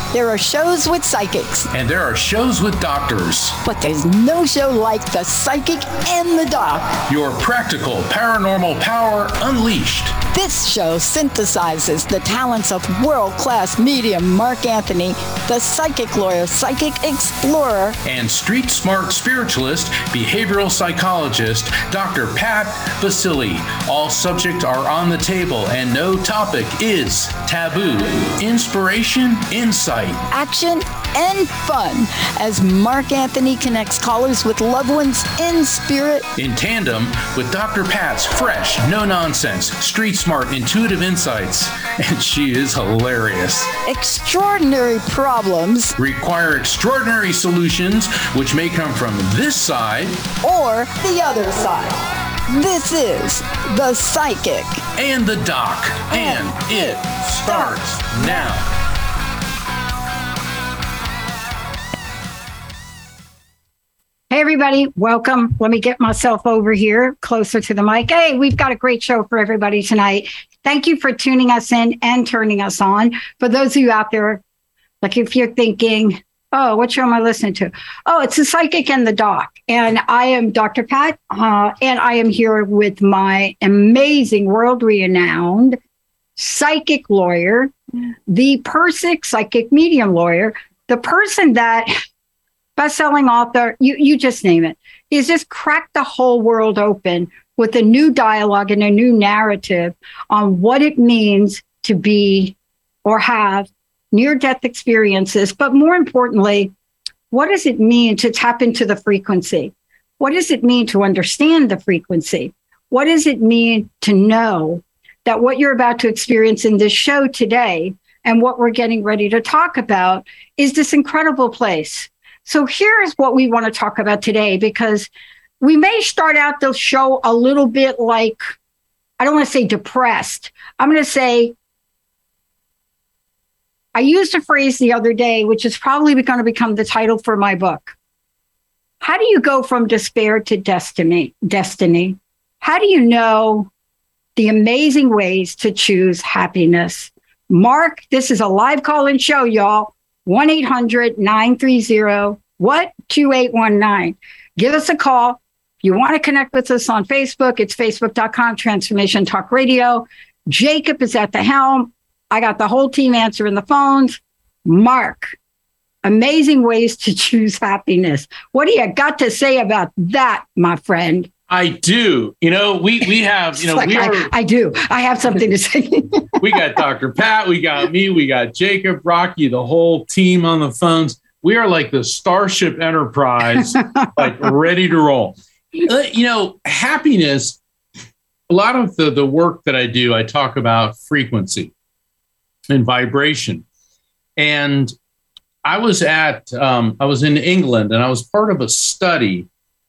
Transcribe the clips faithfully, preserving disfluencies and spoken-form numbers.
There are shows with psychics. And there are shows with doctors. But there's no show like The Psychic and the Doc. Your practical paranormal power unleashed. This show synthesizes the talents of world-class medium Mark Anthony, the psychic lawyer, psychic explorer, and street-smart spiritualist, behavioral psychologist, Doctor Pat Baccili. All subjects are on the table, and no topic is taboo. Inspiration, insight, action, and fun as Mark Anthony connects callers with loved ones in spirit. In tandem with Doctor Pat's fresh, no-nonsense, street-smart, intuitive insights. And she is hilarious. Extraordinary problems require extraordinary solutions, which may come from this side or the other side. This is The Psychic and the Doc, and, and it starts now. Hey, everybody. Welcome. Let me get myself over here closer to the mic. Hey, we've got a great show for everybody tonight. Thank you for tuning us in and turning us on. For those of you out there, like if you're thinking, oh, what show am I listening to? Oh, it's The Psychic and the Doc. And I am Doctor Pat, uh, and I am here with my amazing, world-renowned psychic lawyer, the Persic psychic medium lawyer, the person that... best-selling author, you, you just name it. He's just cracked the whole world open with a new dialogue and a new narrative on what it means to be or have near-death experiences. But more importantly, what does it mean to tap into the frequency? What does it mean to understand the frequency? What does it mean to know that what you're about to experience in this show today and what we're getting ready to talk about is this incredible place? So here's what we want to talk about today, because we may start out the show a little bit like, I don't want to say depressed. I'm going to say, I used a phrase the other day, which is probably going to become the title for my book. How do you go from despair to destiny? Destiny? How do you know the amazing ways to choose happiness? Mark, this is a live call-in show, y'all. one eight hundred nine three zero what two eight one nine. Give us a call. If you want to connect with us on Facebook, it's facebook dot com Transformation Talk Radio. Jacob is at the helm. I got the whole team answering the phones. Mark, amazing ways to choose happiness. What do you got to say about that, my friend? I do. You know, we we have, you know, like we I, are, I do. I have something to say. We got Doctor Pat, we got me, we got Jacob, Rocky, the whole team on the phones. We are like the Starship Enterprise, like ready to roll. Uh, you know, happiness, a lot of the, the work that I do, I talk about frequency and vibration. And I was at, um, I was in England, and I was part of a study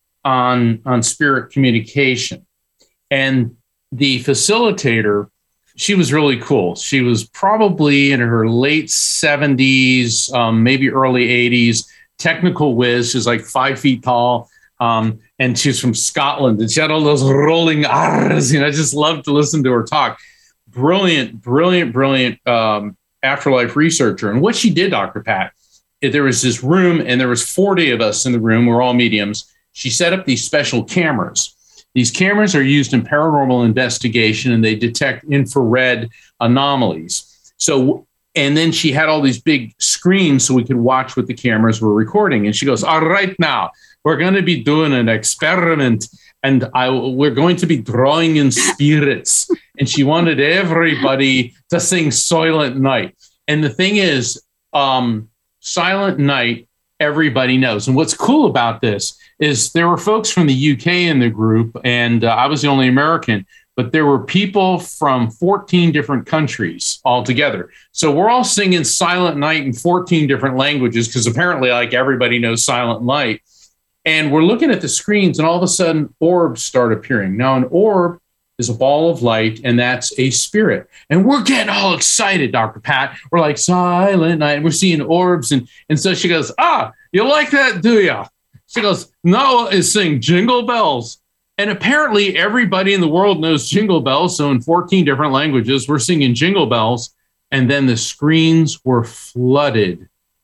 on on spirit communication, and the facilitator, she was really cool. She was probably in her late seventies, um, maybe early eighties, technical whiz. She's like five feet tall, um, and she's from Scotland, and she had all those rolling R's. You know, I just loved to listen to her talk. Brilliant, brilliant, brilliant um, afterlife researcher. And what she did, Doctor Pat, there was this room, and there was forty of us in the room. We're all mediums. She set up these special cameras. These cameras are used in paranormal investigation, and they detect infrared anomalies. So, and then she had all these big screens so we could watch what the cameras were recording. And she goes, all right, now we're going to be doing an experiment, and I, we're going to be drawing in spirits. And she wanted everybody to sing Silent Night. And the thing is, um, Silent Night, everybody knows. And what's cool about this is there were folks from the U K in the group, and uh, I was the only American, but there were people from fourteen different countries altogether. So we're all singing Silent Night in fourteen different languages, because apparently like everybody knows Silent Night. And we're looking at the screens, and all of a sudden orbs start appearing. Now an orb is a ball of light, and that's a spirit. And we're getting all excited, Doctor Pat. We're like, Silent Night, and we're seeing orbs. And, and so she goes, ah, you like that, do ya? She goes, Noah is saying Jingle Bells. And apparently everybody in the world knows Jingle Bells. So in fourteen different languages, we're singing Jingle Bells. And then the screens were flooded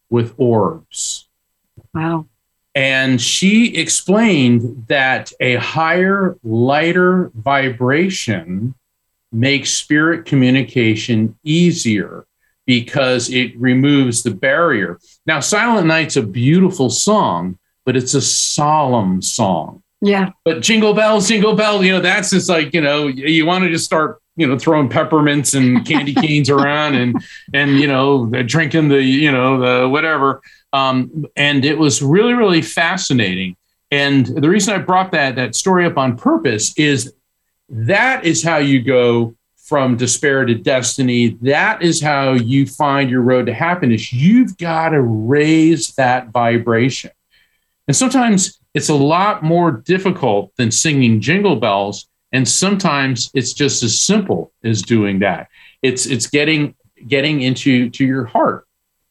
with orbs. Wow. And she explained that a higher, lighter vibration makes spirit communication easier because it removes the barrier. Now, Silent Night's a beautiful song, but it's a solemn song. Yeah. But Jingle Bells, Jingle Bells, you know, that's just like, you know, you want to just start, you know, throwing peppermints and candy canes around and, and, you know, drinking the, you know, the whatever. Um, and it was really, really fascinating. And the reason I brought that, that story up on purpose is that is how you go from despair to destiny. That is how you find your road to happiness. You've got to raise that vibration. And sometimes it's a lot more difficult than singing Jingle Bells. And sometimes it's just as simple as doing that. It's it's getting getting into to your heart.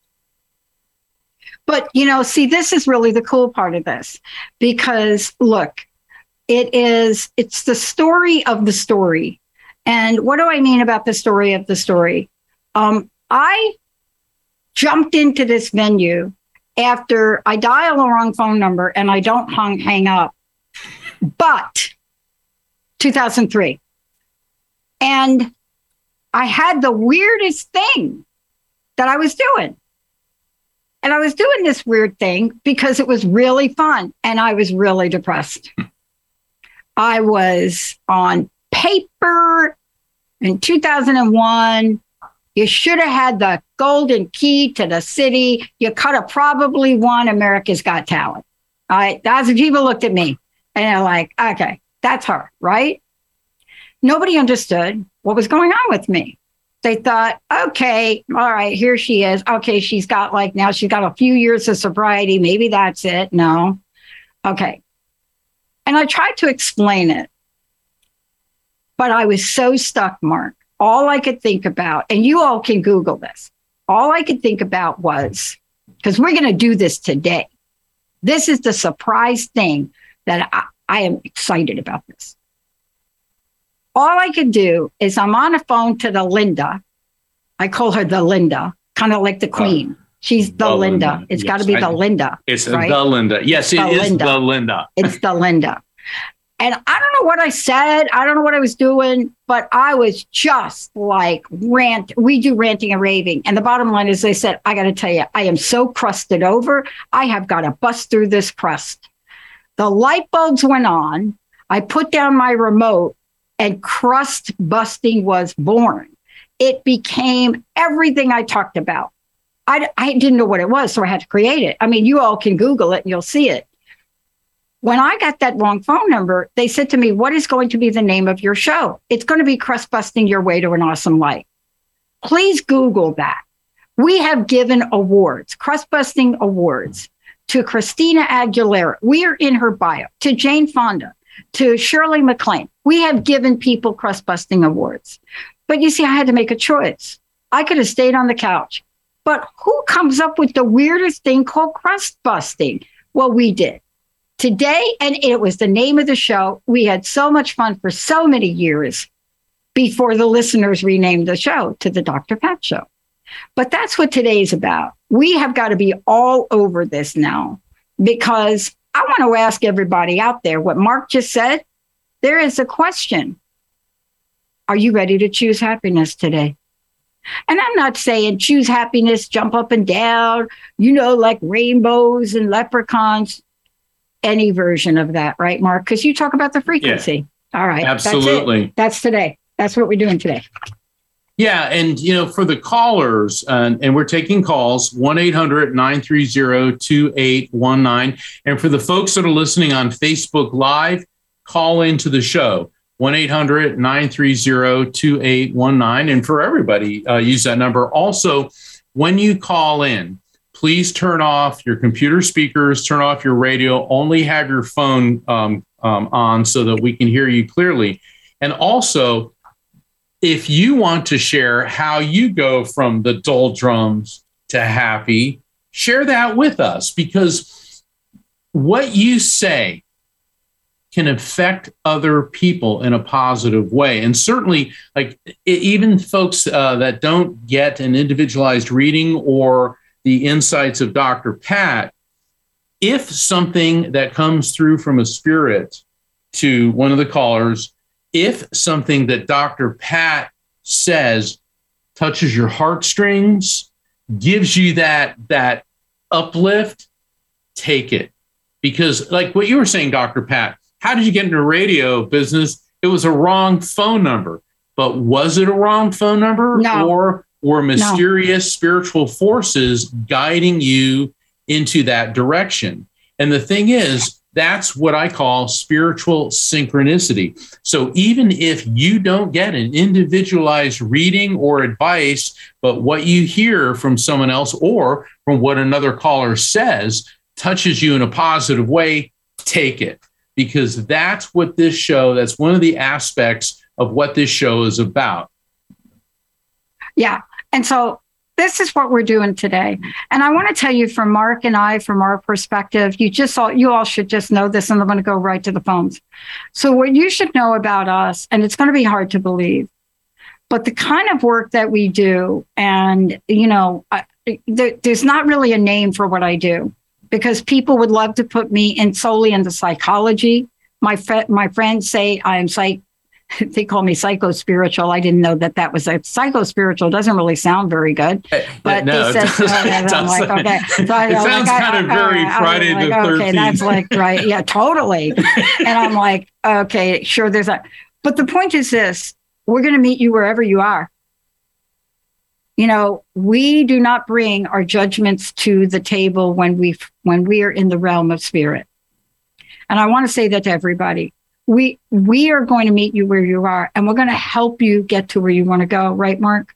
But, you know, see, this is really the cool part of this, because look, it is, it's the story of the story. And what do I mean about the story of the story? Um, I jumped into this venue after I dial the wrong phone number and I don't hung, hang up, but two thousand three. And I had the weirdest thing that I was doing. And I was doing this weird thing because it was really fun and I was really depressed. I was on paper in two thousand one. You should have had the golden key to the city. You could have probably won America's Got Talent. All right. That's what people looked at me and they're like, okay, that's her, right? Nobody understood what was going on with me. They thought, okay, all right, here she is. Okay, she's got like now she's got a few years of sobriety. Maybe that's it. No. Okay. And I tried to explain it, but I was so stuck, Mark. All I could think about, and you all can Google this, all I could think about was, because we're going to do this today. This is the surprise thing that I, I am excited about this. All I could do is I'm on a phone to the Linda. I call her the Linda, kind of like the Queen. Uh, She's the, the Linda. Linda. It's yes, got to be I, the Linda. It's right? the Linda. Yes, it the is Linda. the Linda. It's the Linda. And I don't know what I said. I don't know what I was doing, but I was just like rant. We do ranting and raving. And the bottom line is, I said, I got to tell you, I am so crusted over. I have got to bust through this crust. The light bulbs went on. I put down my remote and crust busting was born. It became everything I talked about. I, I didn't know what it was, so I had to create it. I mean, you all can Google it and you'll see it. When I got that wrong phone number, they said to me, what is going to be the name of your show? It's going to be Crust Busting Your Way to an Awesome Life. Please Google that. We have given awards, Crust Busting Awards, to Christina Aguilera. We are in her bio, to Jane Fonda, to Shirley MacLaine. We have given people crust busting awards. But you see, I had to make a choice. I could have stayed on the couch. But who comes up with the weirdest thing called crust busting? Well, we did. Today, and it was the name of the show. We had so much fun for so many years before the listeners renamed the show to the Doctor Pat Show. But that's what today's about. We have got to be all over this now, because I want to ask everybody out there what Mark just said. There is a question. Are you ready to choose happiness today? And I'm not saying choose happiness, jump up and down, you know, like rainbows and leprechauns, any version of that, right, Mark? Because you talk about the frequency. Yeah, all right. Absolutely. That's it. That's today. That's what we're doing today. Yeah. And, you know, for the callers, uh, and we're taking calls, one eight hundred nine three zero two eight one nine. And for the folks that are listening on Facebook Live, call into the show, one eight hundred nine three zero two eight one nine. And for everybody, uh, use that number. Also, when you call in, please turn off your computer speakers, turn off your radio, only have your phone um, um, on so that we can hear you clearly. And also, if you want to share how you go from the doldrums to happy, share that with us, because what you say can affect other people in a positive way. And certainly, like even folks uh, that don't get an individualized reading or the insights of Doctor Pat, if something that comes through from a spirit to one of the callers, if something that Doctor Pat says touches your heartstrings, gives you that, that uplift, take it. Because like what you were saying, Doctor Pat, how did you get into radio business? It was a wrong phone number. But was it a wrong phone number? No. Or were mysterious no. spiritual forces guiding you into that direction? And the thing is, that's what I call spiritual synchronicity. So even if you don't get an individualized reading or advice, but what you hear from someone else or from what another caller says touches you in a positive way, take it. Because that's what this show, that's one of the aspects of what this show is about. Yeah. And so this is what we're doing today. And I want to tell you from Mark and I, from our perspective, you just all, you all should just know this, and I'm going to go right to the phones. So what you should know about us, and it's going to be hard to believe, but the kind of work that we do, and, you know, I, there, there's not really a name for what I do, because people would love to put me in solely into psychology. My, fr- my friends say I'm psych. They call me psycho-spiritual. I didn't know that that was a psycho-spiritual. Doesn't really sound very good. But no, they said, oh, and I'm like, okay. So I, it I'm sounds like, kind I, of I, very I, Friday I, the like, thirteenth. Okay, that's like, right. Yeah, totally. And I'm like, okay, sure, there's that. But the point is this, we're going to meet you wherever you are. You know, we do not bring our judgments to the table when we when we are in the realm of spirit. And I want to say that to everybody. We we are going to meet you where you are, and we're going to help you get to where you want to go. Right, Mark?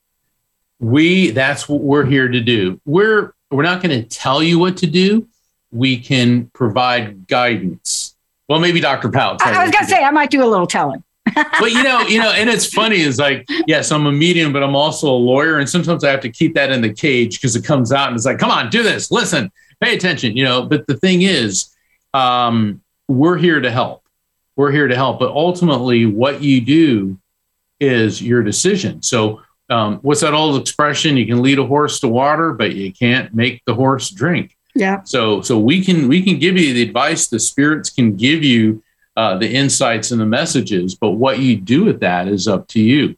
We that's what we're here to do. We're we're not going to tell you what to do. We can provide guidance. Well, maybe Doctor Powell. I, I was going to say I might do a little telling. But you know, you know, and it's funny is like, yes, I'm a medium, but I'm also a lawyer, and sometimes I have to keep that in the cage because it comes out and it's like, come on, do this, listen, pay attention, you know. But the thing is, um, we're here to help. We're here to help. But ultimately, what you do is your decision. So um, what's that old expression? You can lead a horse to water, but you can't make the horse drink. Yeah. So so we can we can give you the advice. The spirits can give you uh, the insights and the messages. But what you do with that is up to you.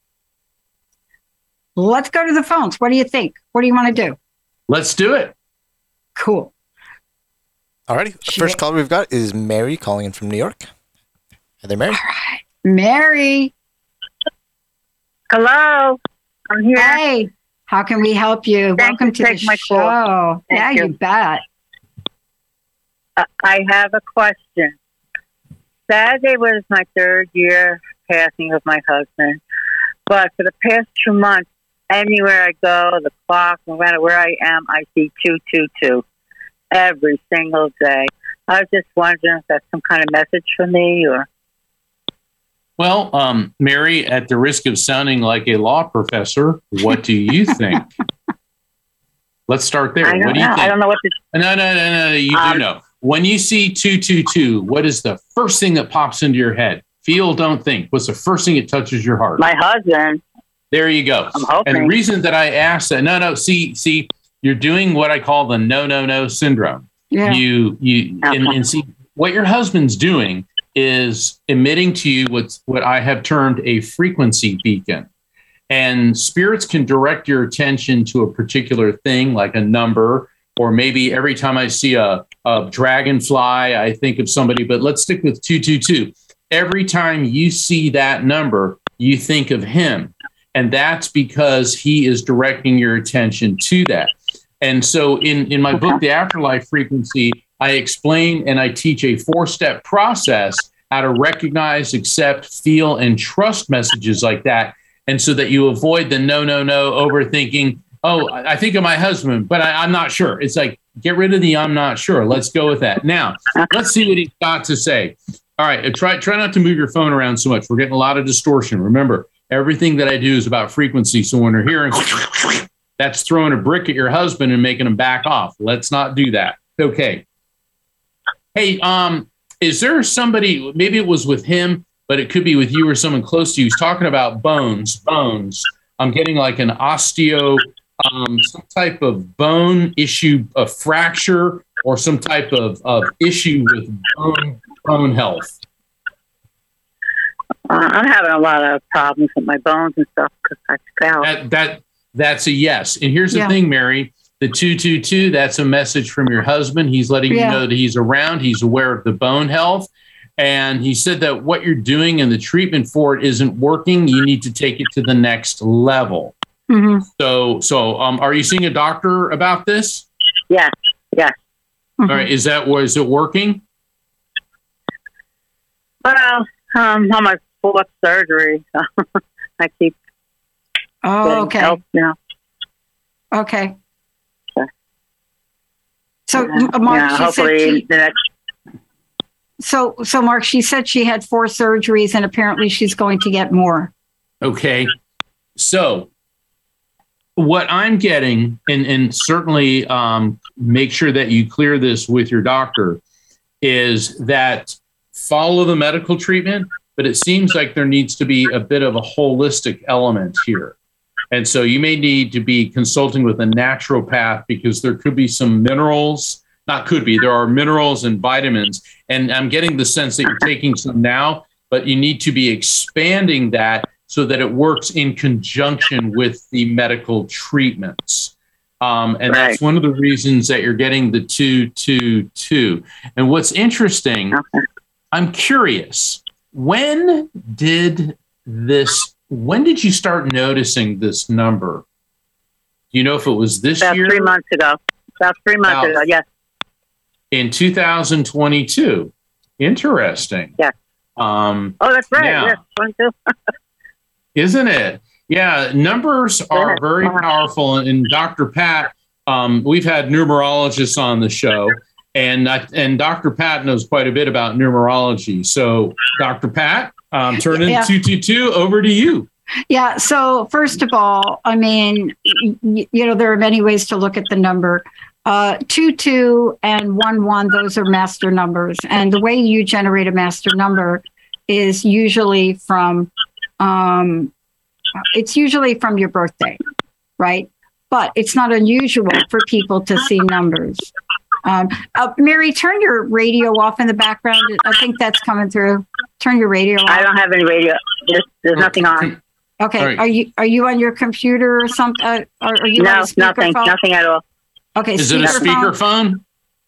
Let's go to the phones. What do you think? What do you want to do? Let's do it. Cool. All righty. First caller we've got is Mary calling in from New York. Hi there, Mary. All right. Mary. Hello. I'm here. Hey, how can we help you? Thank Welcome you to for the taking my show. call. Thank Yeah, you. you bet. Uh, I have a question. Saturday was my third year passing of my husband. But for the past two months, anywhere I go, the clock, no matter where I am, I see two two two every single day. I was just wondering if that's some kind of message for me or... Well, um, Mary, at the risk of sounding like a law professor, what do you think? Let's start there. I don't What do you know. think? I don't know what to... No, no, no, no. You Um, do know. When you see two two two, what is the first thing that pops into your head? Feel, don't think. What's the first thing that touches your heart? My husband. There you go. I'm hoping. And the reason that I asked that, no, no, see, see, you're doing what I call the no, no, no syndrome. Yeah. You, you, and, and see what your husband's doing is emitting to you what's what I have termed a frequency beacon. And spirits can direct your attention to a particular thing, like a number, or maybe every time I see a, a dragonfly, I think of somebody, but let's stick with two two two. Every time you see that number, you think of him. And that's because he is directing your attention to that. And so in, in my book, The Afterlife Frequency, I explain and I teach a four-step process how to recognize, accept, feel, and trust messages like that. And so that you avoid the no, no, no, overthinking. Oh, I think of my husband, but I, I'm not sure. It's like, get rid of the I'm not sure. Let's go with that. Now, let's see what he's got to say. All right, try, try not to move your phone around so much. We're getting a lot of distortion. Remember, everything that I do is about frequency. So when you're hearing, that's throwing a brick at your husband and making him back off. Let's not do that. Okay. Hey, um, is there somebody, maybe it was with him, but it could be with you or someone close to you. He's talking about bones, bones. I'm getting like an osteo, um, some type of bone issue, a fracture, or some type of, of issue with bone, bone health? Uh, I'm having a lot of problems with my bones and stuff because I fell. That, that That's a yes. And here's the Yeah. thing, Mary. The two two two, that's a message from your husband. He's letting Yeah. you know that he's around. He's aware of the bone health. And he said that what you're doing and the treatment for it isn't working. You need to take it to the next level. Mm-hmm. So, so um, are you seeing a doctor about this? Yes, yes. Mm-hmm. All right. Is that, was it working? Well, um, on my fourth surgery, I keep Oh, getting okay. help, you know. Okay. Yeah. So, Yeah, M- Mark, yeah, she said hopefully she, the next. so, so Mark, she said she had four surgeries and apparently she's going to get more. Okay. So what I'm getting, and, and certainly um, make sure that you clear this with your doctor, is that follow the medical treatment, but it seems like there needs to be a bit of a holistic element here. And so you may need to be consulting with a naturopath because there could be some minerals, not could be, there are minerals and vitamins. And I'm getting the sense that you're taking some now, but you need to be expanding that so that it works in conjunction with the medical treatments. Um, and Right. that's one of the reasons that you're getting the two, two, two. And what's interesting, Okay. I'm curious, when did this, when did you start noticing this number? Do you know if it was this About year? three months ago. About three months Wow. ago, yes. In two thousand twenty-two. Interesting. Yeah. Um, Oh, that's right. Yeah. Yes, twenty-two. Isn't it? Yeah, numbers are very powerful. And Doctor Pat, um, we've had numerologists on the show, and I, and Doctor Pat knows quite a bit about numerology. So, Doctor Pat, um, turn in Yeah. two two two over to you. Yeah. So first of all, I mean, y- you know, there are many ways to look at the number. Uh, two, two and one, one, those are master numbers. And the way you generate a master number is usually from, um, it's usually from your birthday, right? But it's not unusual for people to see numbers. Um, uh, Mary, turn your radio off in the background. I think that's coming through. Turn your radio off. I don't have any radio. There's, there's nothing on. Okay. All right. Are you are you on your computer or something? Uh, or are you No, on a nothing. speakerphone? Nothing at all. Okay. Is it a speakerphone?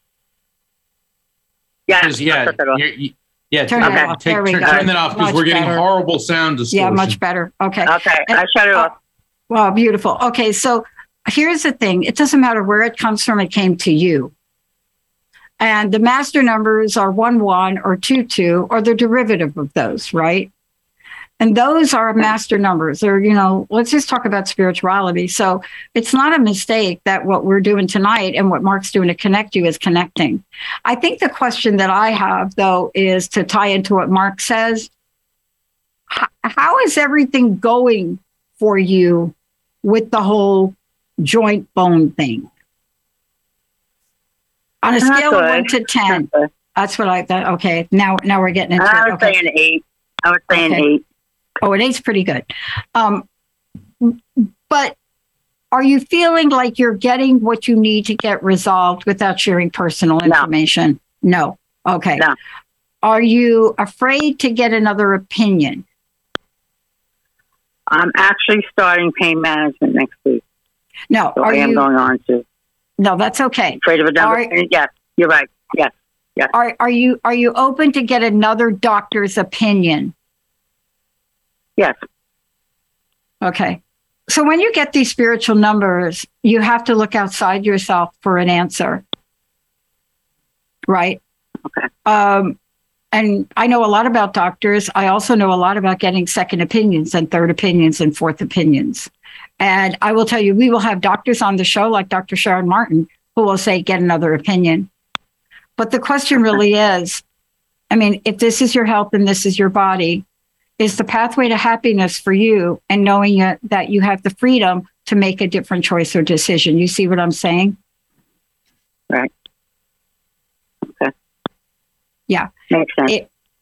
Yeah. 'Cause, yeah, not at all. you're- you- yeah. Turn take- it off. take- There we turn, go. turn that off because Much we're getting better. horrible sound distortion. Yeah, much better. Okay. Okay. I shut it Uh, off. Well, beautiful. Okay, so here's the thing. It doesn't matter where it comes from, it came to you. And the master numbers are one, one or two, two, or the derivative of those, right? And those are master numbers. Or, you know, let's just talk about spirituality. So it's not a mistake that what we're doing tonight and what Mark's doing to connect you is connecting. I think the question that I have, though, is to tie into what Mark says. H- how is everything going for you with the whole joint bone thing? On a Not scale of good. one to ten, Okay. that's what I thought. Okay, now now we're getting into I it. would Okay. say an eight. I would say an Okay. eight. Oh, an eight's pretty good. Um, but are you feeling like you're getting what you need to get resolved without sharing personal No. information? No. Okay. No. Are you afraid to get another opinion? I'm actually starting pain management next week. No. So Are I am you? going on to. No, that's okay. Afraid of a number. Are- Yes, you're right. Yes. Are are you are you open to get another doctor's opinion? Yes. Okay. So when you get these spiritual numbers, you have to look outside yourself for an answer. Right? Okay. Um, and I know a lot about doctors. I also know a lot about getting second opinions and third opinions and fourth opinions. And I will tell you, we will have doctors on the show like Doctor Sharon Martin who will say, get another opinion. But the question really is, I mean, if this is your health and this is your body, is the pathway to happiness for you and knowing it, that you have the freedom to make a different choice or decision. You see what I'm saying? Right. Okay. Yeah. Makes sense. It,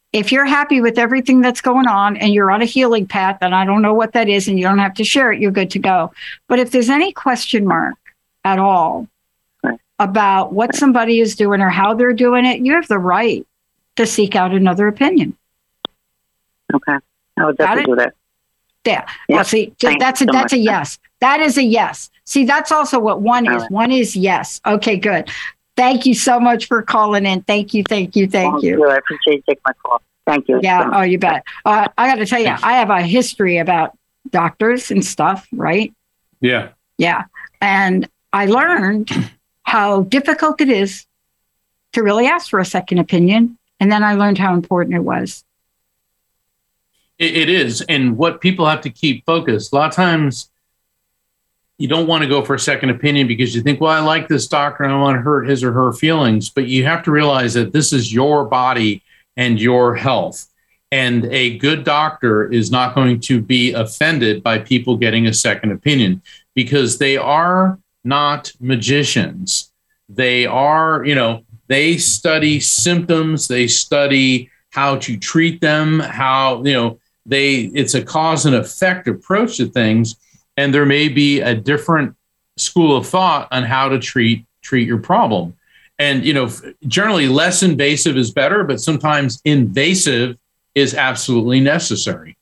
If you're happy with everything that's going on and you're on a healing path, and I don't know what that is, and you don't have to share it, you're good to go. But if there's any question mark at all about what somebody is doing or how they're doing it, you have the right to seek out another opinion. Okay. I will definitely do that. Yeah. Yep. Well, see, Thank that's a, you so that's a much. yes. That is a yes. See, that's also what one All is. right. One is yes. Okay, good. Thank you so much for calling in. Thank you, thank you, thank Thank you. you. I appreciate you taking my call. Thank you. Yeah. Oh, you bet. Uh, I got to tell you, I have a history about doctors and stuff, right? Yeah. Yeah. And I learned how difficult it is to really ask for a second opinion. And then I learned how important it was. It, it is. And what people have to keep focused. A lot of times you don't want to go for a second opinion because you think, well, I like this doctor and I don't want to hurt his or her feelings. But you have to realize that this is your body and your health. And a good doctor is not going to be offended by people getting a second opinion because they are not magicians. They are, you know, they study symptoms, they study how to treat them, how, you know, they, it's a cause and effect approach to things. And there may be a different school of thought on how to treat, treat your problem. And, you know, generally less invasive is better, but sometimes invasive is absolutely necessary.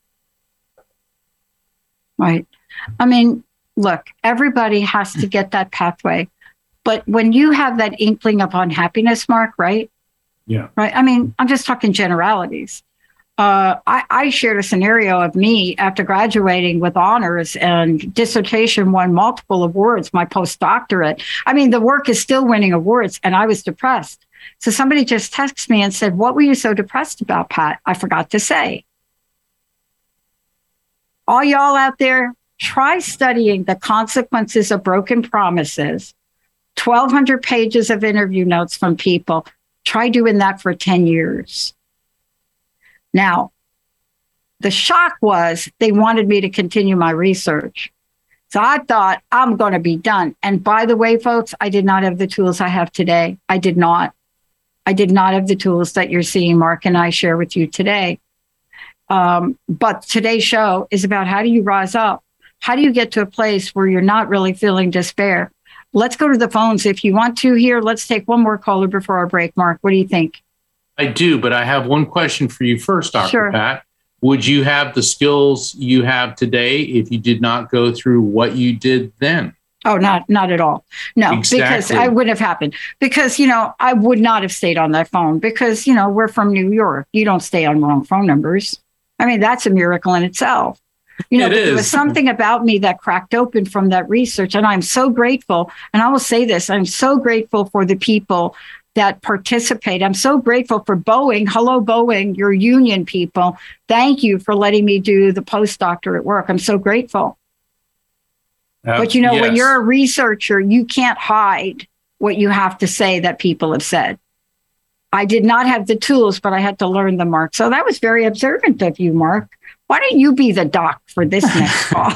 Right. I mean, look, everybody has to get that pathway. But when you have that inkling of unhappiness, Mark, right? Yeah. Right. I mean, I'm just talking generalities. Uh, I, I shared a scenario of me after graduating with honors and dissertation won multiple awards, my postdoctorate. I mean, the work is still winning awards, and I was depressed. So somebody just texted me and said, what were you so depressed about, Pat? I forgot to say. All y'all out there, try studying The Consequences of Broken Promises, twelve hundred pages of interview notes from people. Try doing that for ten years. Now, the shock was they wanted me to continue my research. So I thought I'm going to be done. And by the way, folks, I did not have the tools I have today. I did not. I did not have the tools that you're seeing Mark and I share with you today. Um, but today's show is about how do you rise up? How do you get to a place where you're not really feeling despair? Let's go to the phones if you want to here. Let's take one more caller before our break. Mark, what do you think? I do, but I have one question for you first, Doctor Sure. Pat. Would you have the skills you have today if you did not go through what you did then? Oh, not not at all. No, Exactly. because I wouldn't have happened. Because, you know, I would not have stayed on that phone because, you know, we're from New York. You don't stay on wrong phone numbers. I mean, that's a miracle in itself. You know, It but there was is. something about me that cracked open from that research. And I'm so grateful. And I will say this, I'm so grateful for the people that participate. I'm so grateful for Boeing. Hello, Boeing, your union people. Thank you for letting me do the postdoctorate work. I'm so grateful. Uh, But, you know, when yes. you're a researcher, you can't hide what you have to say that people have said. I did not have the tools, but I had to learn them, Mark. So that was very observant of you, Mark. Why don't you be the doc for this next call?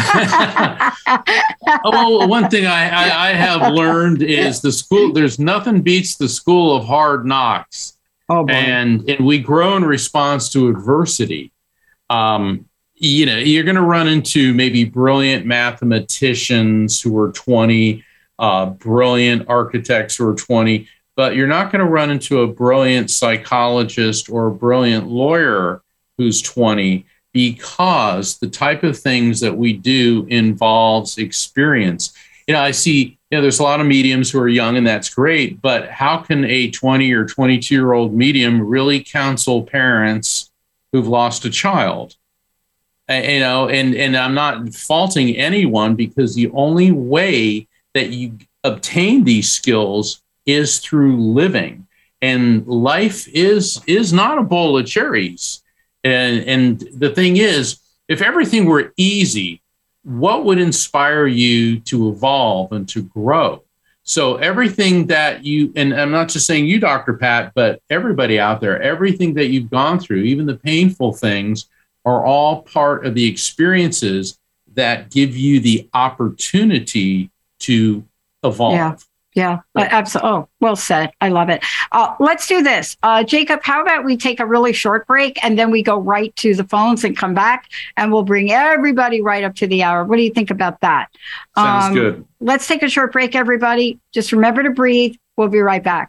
Oh, well, one thing I, I, I have learned is the school, there's nothing beats the school of hard knocks. Oh, boy. And, and we grow in response to adversity. Um, you know, you're going to run into maybe brilliant mathematicians who are twenty, uh, brilliant architects who are twenty, but you're not going to run into a brilliant psychologist or a brilliant lawyer who's twenty, because the type of things that we do involves experience. You know, I see, you know, there's a lot of mediums who are young, and that's great, but how can a twenty or twenty-two year old medium really counsel parents who've lost a child? And, you know, and, and I'm not faulting anyone, because the only way that you obtain these skills is through living. And life is, is not a bowl of cherries. And, and the thing is, if everything were easy, what would inspire you to evolve and to grow? So everything that you, and I'm not just saying you, Doctor Pat, but everybody out there, everything that you've gone through, even the painful things, are all part of the experiences that give you the opportunity to evolve. Yeah. Yeah, absolutely. Oh, well said. I love it. Uh, let's do this. Uh, Jacob, how about we take a really short break and then we go right to the phones and come back and we'll bring everybody right up to the hour. What do you think about that? Sounds um, good. Let's take a short break, everybody. Just remember to breathe. We'll be right back.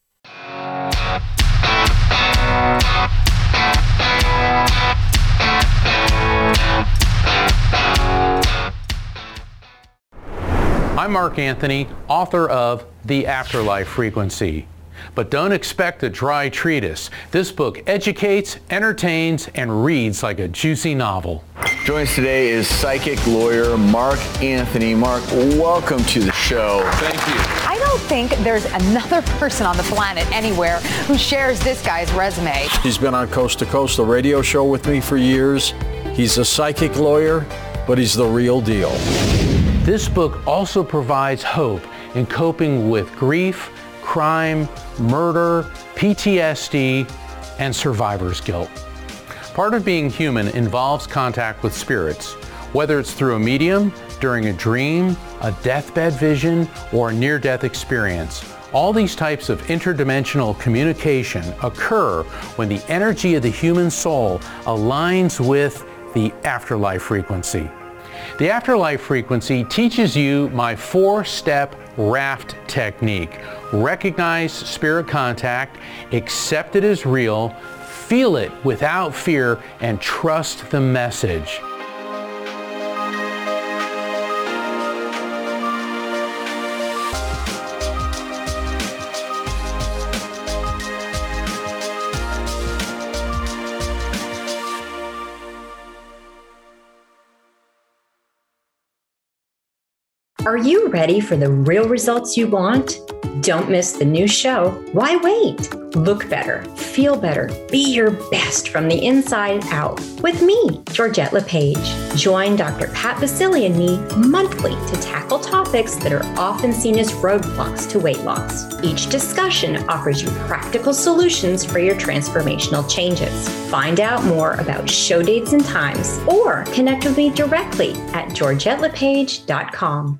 I'm Mark Anthony, author of The Afterlife Frequency. But don't expect a dry treatise. This book educates, entertains, and reads like a juicy novel. Joining us today is psychic lawyer Mark Anthony. Mark, welcome to the show. Thank you. I don't think there's another person on the planet anywhere who shares this guy's resume. He's been on Coast to Coast, the radio show with me for years. He's a psychic lawyer, but he's the real deal. This book also provides hope in coping with grief, crime, murder, P T S D, and survivor's guilt. Part of being human involves contact with spirits, whether it's through a medium, during a dream, a deathbed vision, or a near-death experience. All these types of interdimensional communication occur when the energy of the human soul aligns with the afterlife frequency. The Afterlife Frequency teaches you my four-step raft technique. Recognize spirit contact, accept it as real, feel it without fear, and trust the message. Are you ready for the real results you want? Don't miss the new show, Why Wait? Look better, feel better, be your best from the inside out with me, Georgette LePage. Join Doctor Pat Basili and me monthly to tackle topics that are often seen as roadblocks to weight loss. Each discussion offers you practical solutions for your transformational changes. Find out more about show dates and times or connect with me directly at georgette lepage dot com.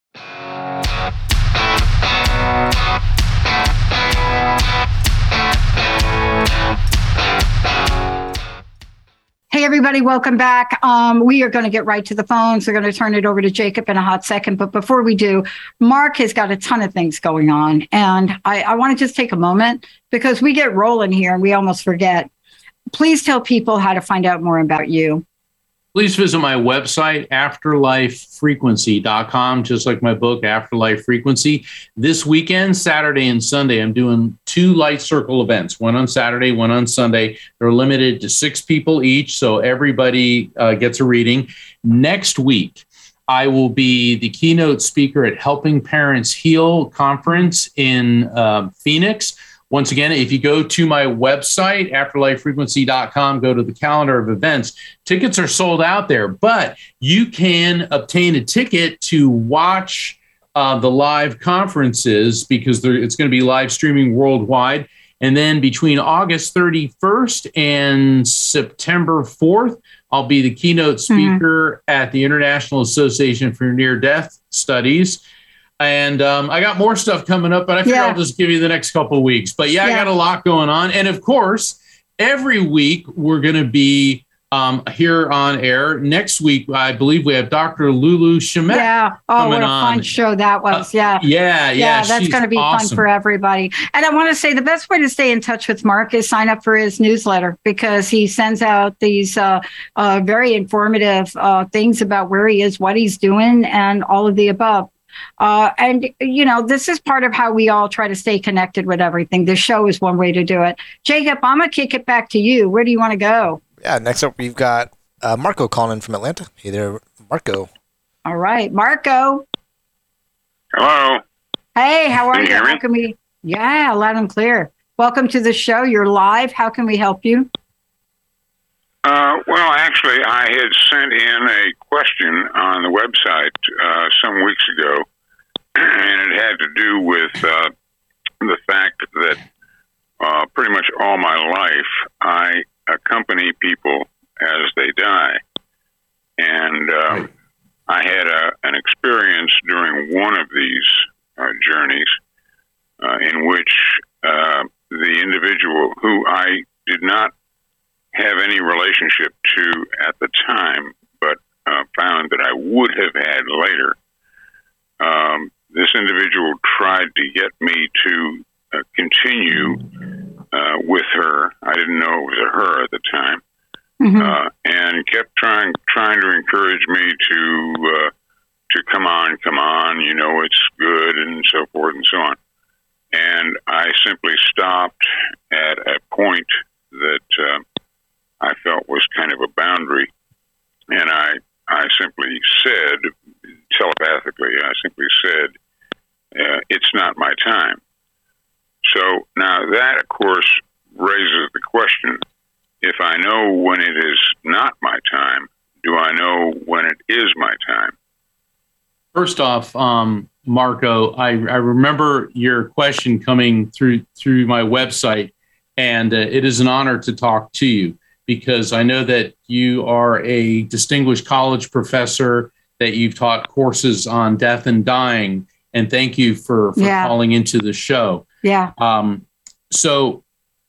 Hey, everybody, welcome back. Um, we are going to get right to the phones. We're going to turn it over to Jacob in a hot second. But before we do, Mark has got a ton of things going on. And I, I want to just take a moment because we get rolling here and we almost forget. Please tell people how to find out more about you. Please visit my website, afterlife frequency dot com, just like my book, Afterlife Frequency. This weekend, Saturday and Sunday, I'm doing two Light Circle events, one on Saturday, one on Sunday. They're limited to six people each, so everybody uh, gets a reading. Next week, I will be the keynote speaker at Helping Parents Heal conference in uh, Phoenix. Once again, if you go to my website, afterlife frequency dot com, go to the calendar of events, tickets are sold out there, but you can obtain a ticket to watch uh, the live conferences because it's going to be live streaming worldwide. And then between August thirty-first and September fourth, I'll be the keynote speaker mm-hmm. at the International Association for Near-Death Studies. And um, I got more stuff coming up, but I figure yeah. I'll just give you the next couple of weeks. But yeah, yeah, I got a lot going on. And of course, every week we're going to be um, here on air. Next week, I believe we have Doctor Lulu Shamet. Yeah. Oh, what a on. fun show that was. Yeah. Uh, yeah. Yeah. Yeah. That's going to be awesome. fun for everybody. And I want to say the best way to stay in touch with Mark is sign up for his newsletter because he sends out these uh, uh, very informative uh, things about where he is, what he's doing, and all of the above. Uh, and, you know, this is part of how we all try to stay connected with everything. This show is one way to do it. Jacob, I'm going to kick it back to you. Where do you want to go? Yeah, next up, we've got uh, Marco calling in from Atlanta. Hey there, Marco. All right, Marco. Hello. Hey, how are can you? you hear me? How can we? Yeah, loud and clear. Welcome to the show. You're live. How can we help you? Uh, well, actually, I had sent in a question on the website uh, some weeks ago, and it had to do with uh, the fact that uh, pretty much all my life I accompany people as they die. And um, I had a, an experience during one of these uh, uh, journeys uh, in which uh, the individual who I did not have any relationship to at the time, but uh, found that I would have had later, um, this individual tried to get me to uh, continue uh, with her. I didn't know it was a her at the time. Mm-hmm. uh, and kept trying trying to encourage me to uh, to come on, come on, you know, it's good, and so forth and so on. And I simply stopped at a point that uh, I felt was kind of a boundary, and I I simply said, telepathically, I simply said, uh, it's not my time. So now that, of course, raises the question, if I know when it is not my time, do I know when it is my time? First off, um, Marco, I, I remember your question coming through through my website, and uh, it is an honor to talk to you because I know that you are a distinguished college professor, that you've taught courses on death and dying, and thank you for, for yeah. calling into the show. Yeah. Um, so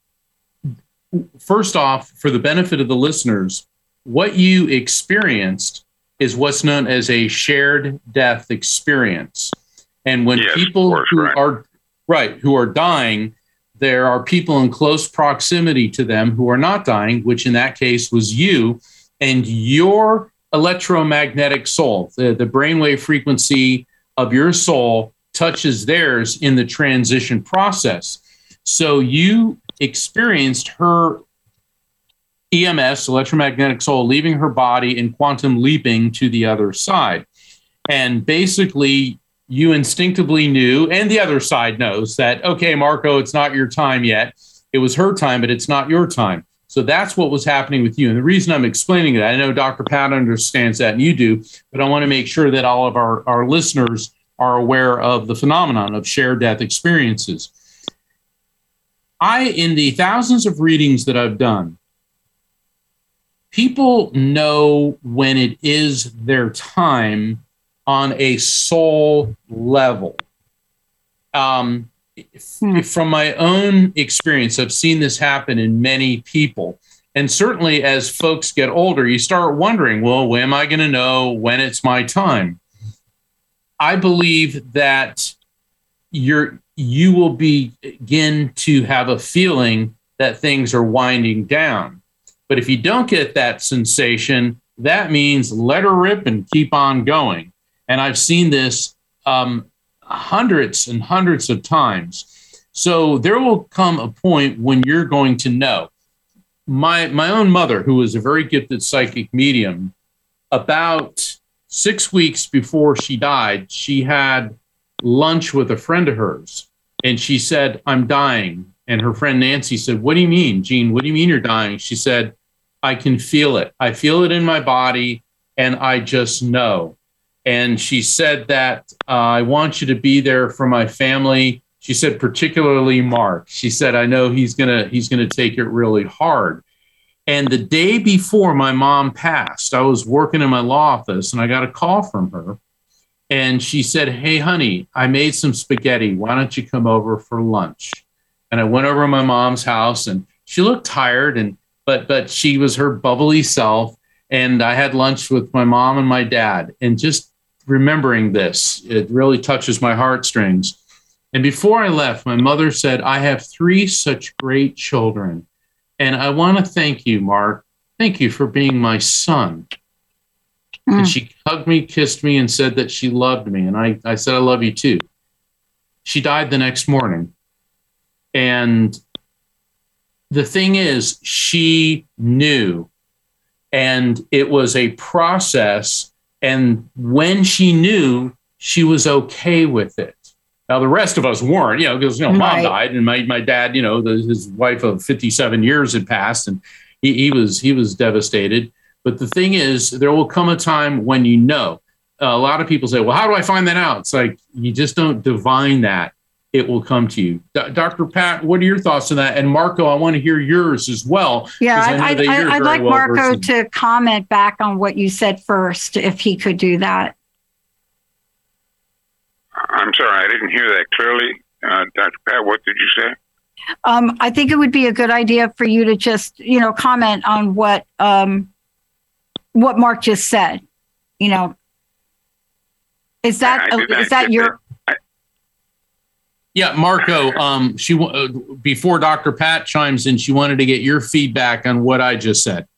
first off, for the benefit of the listeners, what you experienced is what's known as a shared death experience. And when yes, people course, who right. are right, who are dying, there are people in close proximity to them who are not dying, which in that case was you, and your electromagnetic soul, the, the brainwave frequency of your soul touches theirs in the transition process. So you experienced her E M S, electromagnetic soul, leaving her body and quantum leaping to the other side. And basically, you instinctively knew, and the other side knows, that, okay, Marco, it's not your time yet. It was her time, but it's not your time. So that's what was happening with you. And the reason I'm explaining that, I know Doctor Pat understands that and you do, but I want to make sure that all of our, our listeners are aware of the phenomenon of shared death experiences. I, in the thousands of readings that I've done, people know when it is their time on a soul level. Um, hmm. From my own experience, I've seen this happen in many people. And certainly as folks get older, you start wondering, well, when am I going to know when it's my time? I believe that you're you will begin to have a feeling that things are winding down. But if you don't get that sensation, that means let her rip and keep on going. And I've seen this um, hundreds and hundreds of times. So there will come a point when you're going to know. My, my own mother, who was a very gifted psychic medium, about six weeks before she died, she had lunch with a friend of hers. And she said, I'm dying. And her friend Nancy said, what do you mean, Jean? What do you mean you're dying? She said, I can feel it. I feel it in my body, and I just know. And she said that uh, I want you to be there for my family. She said, particularly Mark. She said, I know he's gonna he's gonna take it really hard. And the day before my mom passed, I was working in my law office, and I got a call from her. And she said, hey, honey, I made some spaghetti. Why don't you come over for lunch? And I went over to my mom's house, and she looked tired, and but but she was her bubbly self. And I had lunch with my mom and my dad. And just remembering this, it really touches my heartstrings. And before I left, my mother said, I have three such great children. And I want to thank you, Mark. Thank you for being my son. Mm. And she hugged me, kissed me, and said that she loved me. And I, I said, I love you too. She died the next morning. And the thing is, she knew. And it was a process. And when she knew, she was okay with it. Now, the rest of us weren't, you know, because, you know, mom right. died, and my, my dad, you know, the, his wife of fifty-seven years had passed, and he, he was he was devastated. But the thing is, there will come a time when you know. Uh, a lot of people say, well, how do I find that out? It's like, you just don't divine that. It will come to you. D- Doctor Pat, what are your thoughts on that? And Marco, I want to hear yours as well. Yeah, I I'd, I'd, I'd like well Marco versed. to comment back on what you said first, if he could do that. I'm I'm sorry, I didn't hear that clearly. Uh, Doctor Pat, what did you say? Um, I think it would be a good idea for you to just, you know, comment on what um, what Mark just said. You know, is that I, I is that your? That. I, yeah, Marco. Um, she uh, before Doctor Pat chimes in, she wanted to get your feedback on what I just said.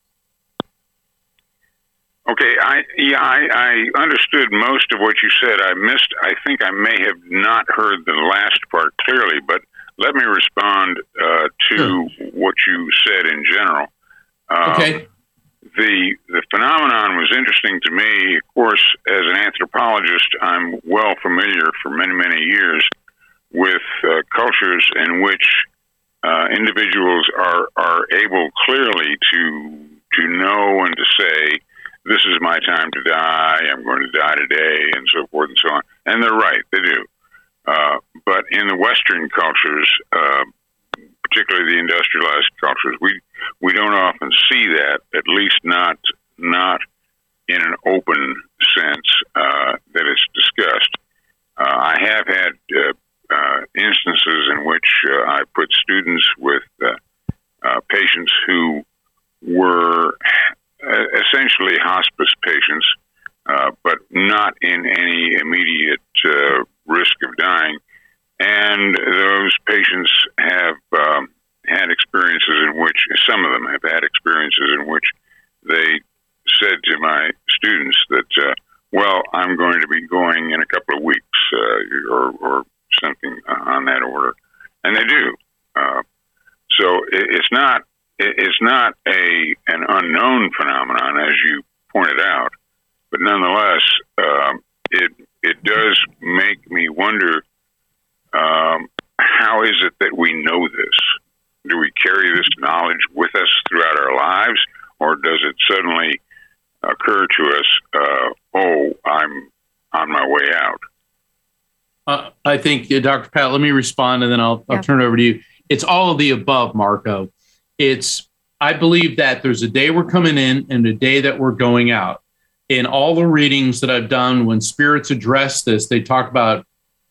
Okay, I yeah, I, I understood most of what you said. I missed. I think I may have not heard the last part clearly, but let me respond uh, to sure. what you said in general. Um, okay. The the phenomenon was interesting to me. Of course, as an anthropologist, I'm well familiar for many many years with uh, cultures in which uh, individuals are are able clearly to to know and to say, this is my time to die, I'm going to die today, and so forth and so on. And they're right, they do. Uh, but in the Western cultures, uh, particularly the industrialized cultures, we we don't often see that, at least not not in an open sense uh, that it's discussed. Uh, I have had uh, uh, instances in which uh, I put students with uh, uh, patients who were Uh, essentially hospice patients, uh, but not in any immediate uh, risk of dying. And those patients have um, had experiences in which, some of them have had experiences in which they said to my students that, uh, well, I'm going to be going in a couple of weeks uh, or, or something on that order. And they do. Uh, so it, it's not It's not a an unknown phenomenon, as you pointed out, but nonetheless, um, it it does make me wonder, um, how is it that we know this? Do we carry this knowledge with us throughout our lives, or does it suddenly occur to us, uh, oh, I'm on my way out? Uh, I think, uh, Doctor Pat, let me respond, and then I'll, I'll yeah. turn it over to you. It's all of the above, Marco. It's, I believe that there's a day we're coming in and a day that we're going out. In all the readings that I've done, when spirits address this, they talk about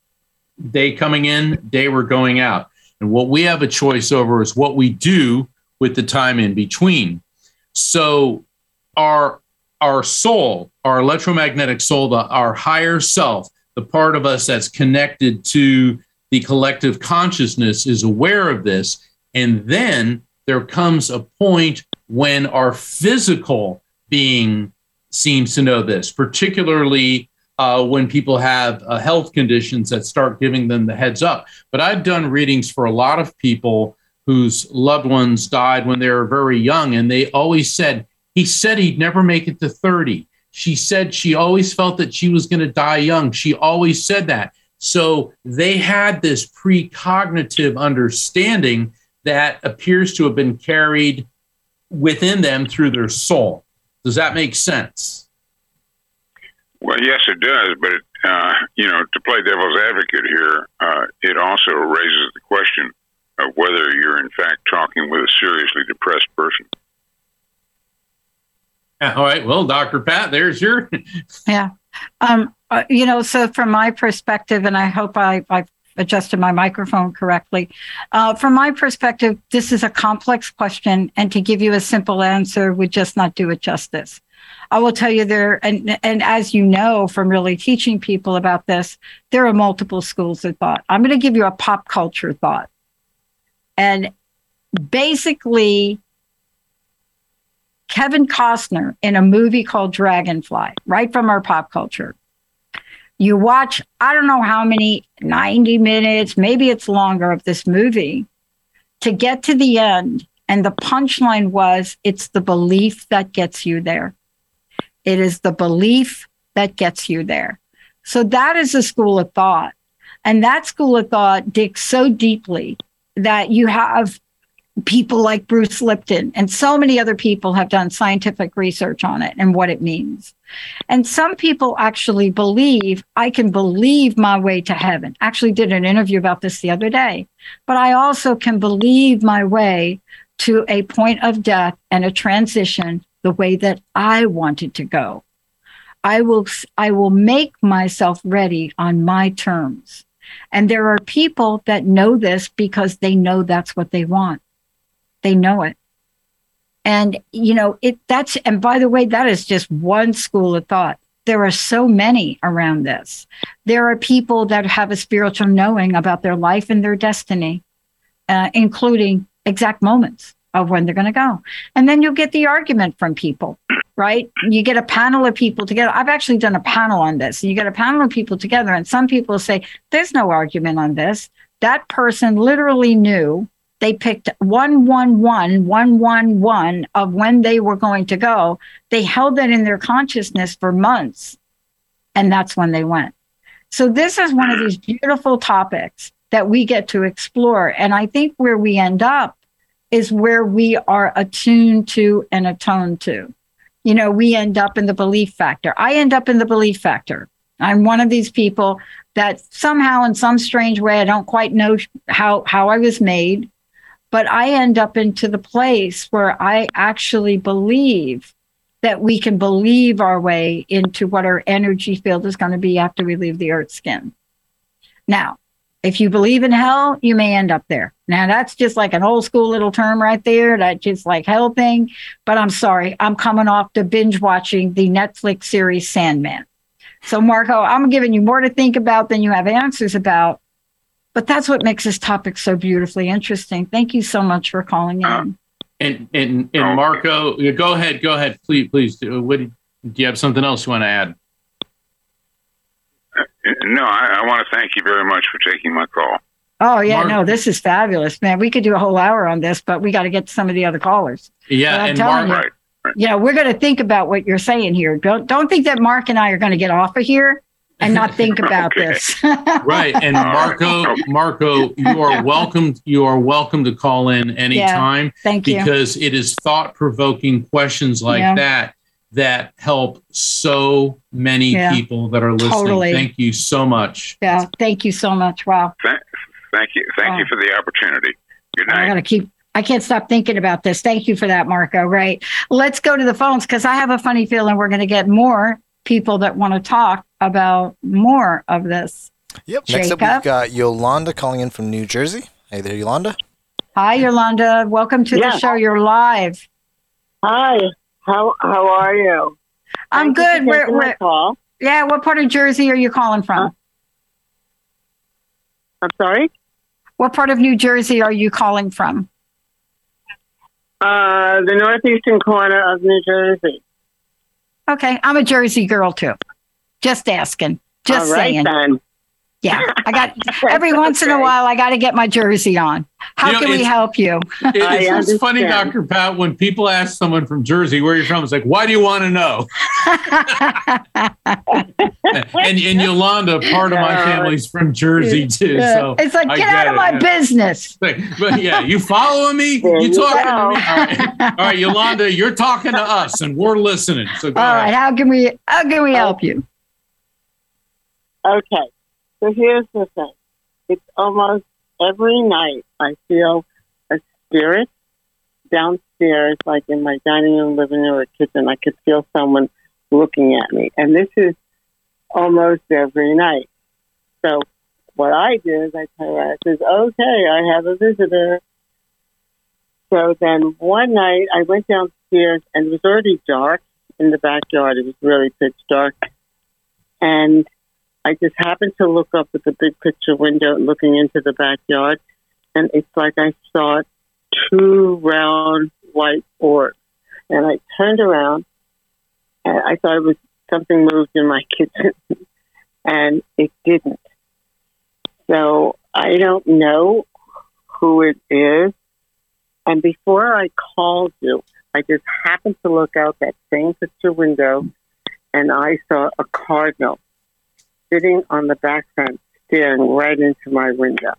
day coming in, day we're going out. And what we have a choice over is what we do with the time in between. So our, our soul, our electromagnetic soul, the, our higher self, the part of us that's connected to the collective consciousness is aware of this. And then there comes a point when our physical being seems to know this, particularly uh, when people have uh, health conditions that start giving them the heads up. But I've done readings for a lot of people whose loved ones died when they were very young, and they always said, he said he'd never make it to thirty. She said she always felt that she was going to die young. She always said that. So they had this precognitive understanding that appears to have been carried within them through their soul. Does that make sense? Well, yes, it does. But, it, uh, you know, to play devil's advocate here, uh, it also raises the question of whether you're, in fact, talking with a seriously depressed person. All right. Well, Doctor Pat, there's your... yeah. Um, uh, you know, so from my perspective, and I hope I, I've adjusted my microphone correctly. Uh, from my perspective, this is a complex question, and to give you a simple answer would just not do it justice. I will tell you there, and, and as you know from really teaching people about this, there are multiple schools of thought. I'm going to give you a pop culture thought. And basically, Kevin Costner in a movie called Dragonfly, right from our pop culture. You watch, I don't know how many, ninety minutes, maybe it's longer of this movie to get to the end. And the punchline was, it's the belief that gets you there. It is the belief that gets you there. So that is a school of thought. And that school of thought digs so deeply that you have people like Bruce Lipton and so many other people have done scientific research on it and what it means. And some people actually believe I can believe my way to heaven. Actually did an interview about this the other day. But I also can believe my way to a point of death and a transition the way that I wanted to go. I will I will make myself ready on my terms. And there are people that know this because they know that's what they want. They know it. And, you know, it that's, and by the way, that is just one school of thought. There are so many around this. There are people that have a spiritual knowing about their life and their destiny, uh, including exact moments of when they're going to go. And then you'll get the argument from people, right? You get a panel of people together. I've actually done a panel on this. You get a panel of people together, and some people say, there's no argument on this. That person literally knew. They picked one, one, one, one, one, one of when they were going to go. They held that in their consciousness for months, and that's when they went. So this is one of these beautiful topics that we get to explore. And I think where we end up is where we are attuned to and atoned to. You know, we end up in the belief factor. I end up in the belief factor. I'm one of these people that somehow in some strange way, I don't quite know how, how I was made, but I end up into the place where I actually believe that we can believe our way into what our energy field is going to be after we leave the Earth's skin. Now, if you believe in hell, you may end up there. Now, that's just like an old school little term right there. That's just like hell thing. But I'm sorry, I'm coming off to binge watching the Netflix series Sandman. So, Marco, I'm giving you more to think about than you have answers about. But that's what makes this topic so beautifully interesting. Thank you so much for calling in. And and and Marco, go ahead, go ahead, please, please. Do, what, do you have something else you want to add? No, I, I want to thank you very much for taking my call. Oh, yeah, Mark, no, this is fabulous, man. We could do a whole hour on this, but we got to get to some of the other callers. Yeah, and Mark, you, right, right. Yeah, we're going to think about what you're saying here. Don't don't think that Mark and I are going to get off of here and not think about this. Right. And Marco, Marco, you are welcome. You are welcome to call in anytime. Yeah, thank you. Because it is thought-provoking questions like yeah. that that help so many yeah. people that are listening. Totally. Thank you so much. Yeah. Thank you so much. Wow. Thank, thank you. Thank wow. you for the opportunity. Good night. I got to keep. I can't stop thinking about this. Thank you for that, Marco. Right. Let's go to the phones because I have a funny feeling we're going to get more people that want to talk about more of this. Yep. Jacob? Next up, we've got Yolanda calling in from New Jersey. Hey there, Yolanda. Hi, Yolanda. Welcome to yeah. the show. You're live. Hi. How how are you? I'm Thank good. We're, we're, call. Yeah. What part of Jersey are you calling from? Uh, I'm sorry? What part of New Jersey are you calling from? Uh, the northeastern corner of New Jersey. Okay. I'm a Jersey girl, too. Just asking. Just All right, saying. Then. Yeah. I got every once in a while, I got to get my Jersey on. How You know, can we help you? It, it's, it's funny, Doctor Pat, when people ask someone from Jersey, where are you from? It's like, why do you want to know? and, and Yolanda, part of my family's from Jersey, too. Yeah. So it's like, I get out of it. my yeah. business. But yeah, you following me? There You you talking go. to me? All right. All right, Yolanda, you're talking to us and we're listening. So go All ahead. right. How can we, how can we help you? Okay. So here's the thing. It's almost every night I feel a spirit downstairs, like in my dining room, living room, or kitchen. I could feel someone looking at me. And this is almost every night. So what I do is I tell her, I says, okay, I have a visitor. So then one night I went downstairs and it was already dark in the backyard. It was really pitch dark. And I just happened to look up at the big picture window looking into the backyard, and it's like I saw two round white orbs. And I turned around, and I thought it was something moved in my kitchen, and it didn't. So I don't know who it is. And before I called you, I just happened to look out that same picture window, and I saw a cardinal sitting on the back fence, staring right into my window.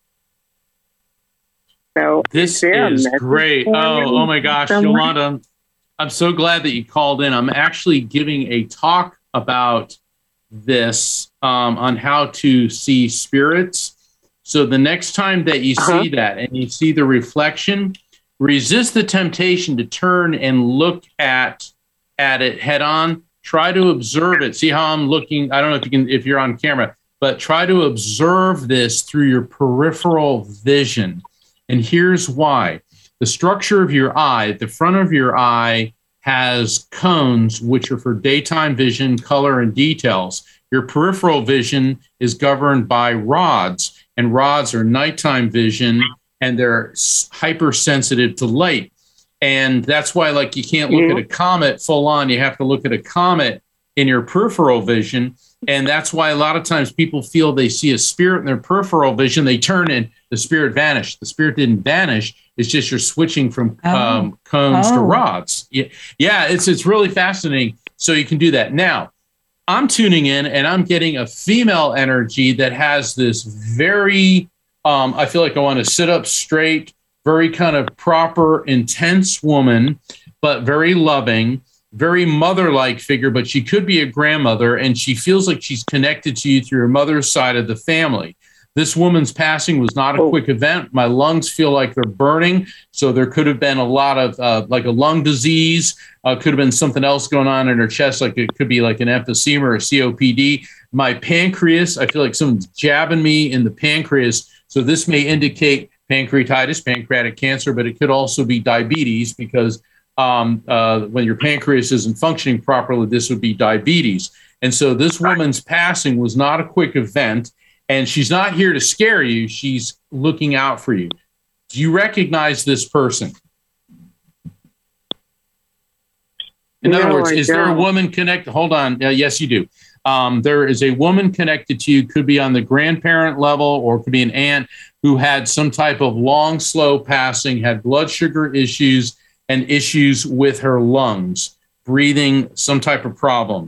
So this is great. Oh, oh my gosh, somewhere? Yolanda, I'm, I'm so glad that you called in. I'm actually giving a talk about this um, on how to see spirits. So the next time that you uh-huh. see that and you see the reflection, resist the temptation to turn and look at at it head on. try to observe it. See how I'm looking. I don't know if you can, if you're on camera, but try to observe this through your peripheral vision. And here's why. The structure of your eye, the front of your eye has cones, which are for daytime vision, color, and details. Your peripheral vision is governed by rods, and rods are nighttime vision, and they're hypersensitive to light. And that's why, like, you can't look mm-hmm. at a comet full on. You have to look at a comet in your peripheral vision. And that's why a lot of times people feel they see a spirit in their peripheral vision. They turn and the spirit vanished. The spirit didn't vanish. It's just you're switching from oh. um, cones oh. to rods. Yeah, yeah, it's it's really fascinating. So you can do that. Now, I'm tuning in and I'm getting a female energy that has this very, um, I feel like I want to sit up straight, very kind of proper, intense woman, but very loving, very mother-like figure, but she could be a grandmother, and she feels like she's connected to you through her mother's side of the family. This woman's passing was not a oh. quick event. My lungs feel like they're burning, so there could have been a lot of, uh, like a lung disease, uh, could have been something else going on in her chest, like it could be like an emphysema or a C O P D. My pancreas, I feel like someone's jabbing me in the pancreas, so this may indicate pancreatitis, pancreatic cancer, but it could also be diabetes because Um, uh, when your pancreas isn't functioning properly, this would be diabetes. And so this woman's passing was not a quick event, and she's not here to scare you. She's looking out for you. Do you recognize this person? In no, other words, I is don't. there a woman connected? Hold on. Uh, yes, you do. Um, there is a woman connected to you, could be on the grandparent level or could be an aunt who had some type of long, slow passing, had blood sugar issues, and issues with her lungs, breathing, some type of problem?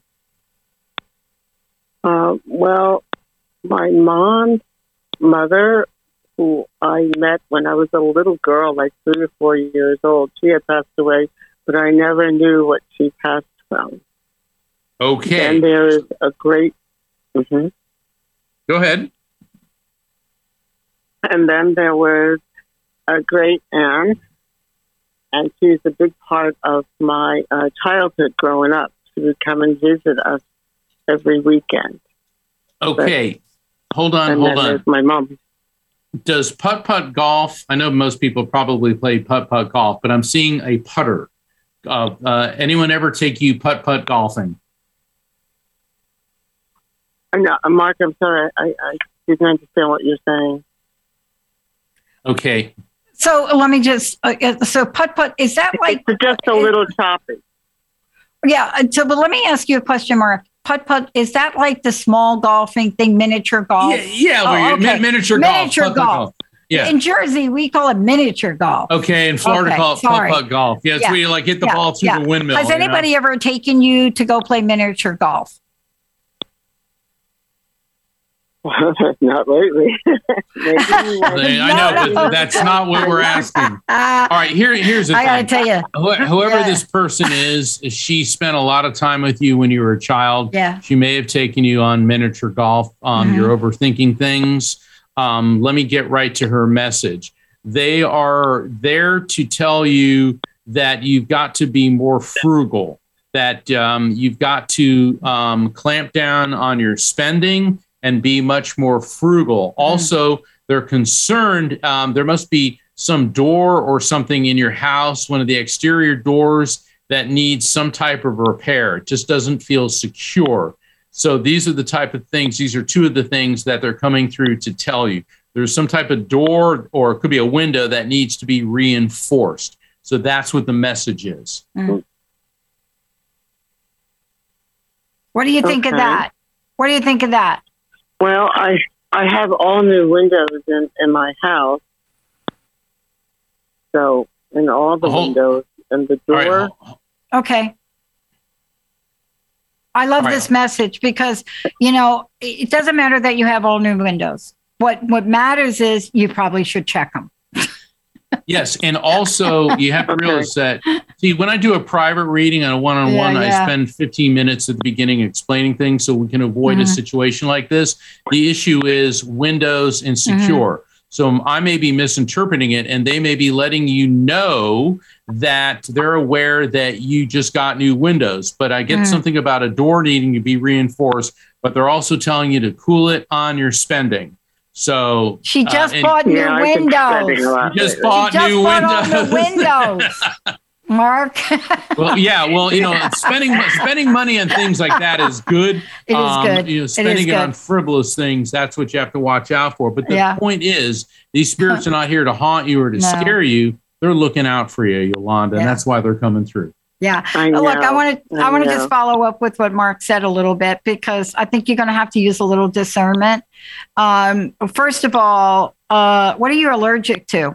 Uh, well, my mom's mother, who I met when I was a little girl, like three or four years old, she had passed away, but I never knew what she passed from. Okay. And there is a great... Mm-hmm. Go ahead. And then there was a great aunt, and she's a big part of my uh, childhood growing up. She would come and visit us every weekend. Okay. But, hold on, and hold then on. There's my mom. Does putt-putt golf, I know most people probably play putt-putt golf, but I'm seeing a putter. Uh, uh, anyone ever take you putt-putt golfing? No, Mark, I'm sorry. I, I didn't understand what you're saying. Okay. So let me just, uh, so putt-putt, is that like... It's just a little choppy. Yeah, so, but let me ask you a question, Mark. Putt-putt, is that like the small golfing thing, miniature golf? Yeah, yeah oh, okay. min- miniature, miniature golf. golf. golf. Yeah. In Jersey, we call it miniature golf. Okay, in Florida, okay, call it putt-putt golf. Yeah, it's yeah. where you like hit the yeah, ball through yeah. the windmill. Has anybody you know? ever taken you to go play miniature golf? Not lately. I know, but that's not what we're asking. All right, here, here's the I thing. gotta tell you, whoever yeah. this person is, she spent a lot of time with you when you were a child. Yeah. She may have taken you on miniature golf. Um, mm-hmm. You're overthinking things. Um, let me get right to her message. They are there to tell you that you've got to be more frugal, that um, you've got to um, clamp down on your spending and be much more frugal. Also, they're concerned, um, there must be some door or something in your house, one of the exterior doors that needs some type of repair. It just doesn't feel secure. So these are the type of things, these are two of the things that they're coming through to tell you. There's some type of door, or it could be a window that needs to be reinforced. So that's what the message is. Mm. What do you think okay. of that? What do you think of that? Well, I I have all new windows in, in my house. So, in all the oh. windows and the door. Right. Okay. I love right. this message because, you know, it doesn't matter that you have all new windows. What what matters is you probably should check them. Yes, and also you have to realize that, see, when I do a private reading on a one-on-one, yeah, yeah. I spend fifteen minutes at the beginning explaining things so we can avoid mm-hmm. a situation like this. The issue is windows and secure. Mm-hmm. So I may be misinterpreting it, and they may be letting you know that they're aware that you just got new windows. But I get mm. something about a door needing to be reinforced, but they're also telling you to cool it on your spending. So she just uh, bought new yeah, windows. She just bought she just new bought windows. all the windows. Mark. Well, yeah, well, you know, spending spending money on things like that is good. It is um, good. You know, spending it, it on frivolous things, that's what you have to watch out for. But the yeah. point is, these spirits are not here to haunt you or to no. scare you. They're looking out for you, Yolanda, yeah. and that's why they're coming through. Yeah. I know, Look, I want to I, I want to know. just follow up with what Mark said a little bit, because I think you're going to have to use a little discernment. Um, first of all, uh, what are you allergic to?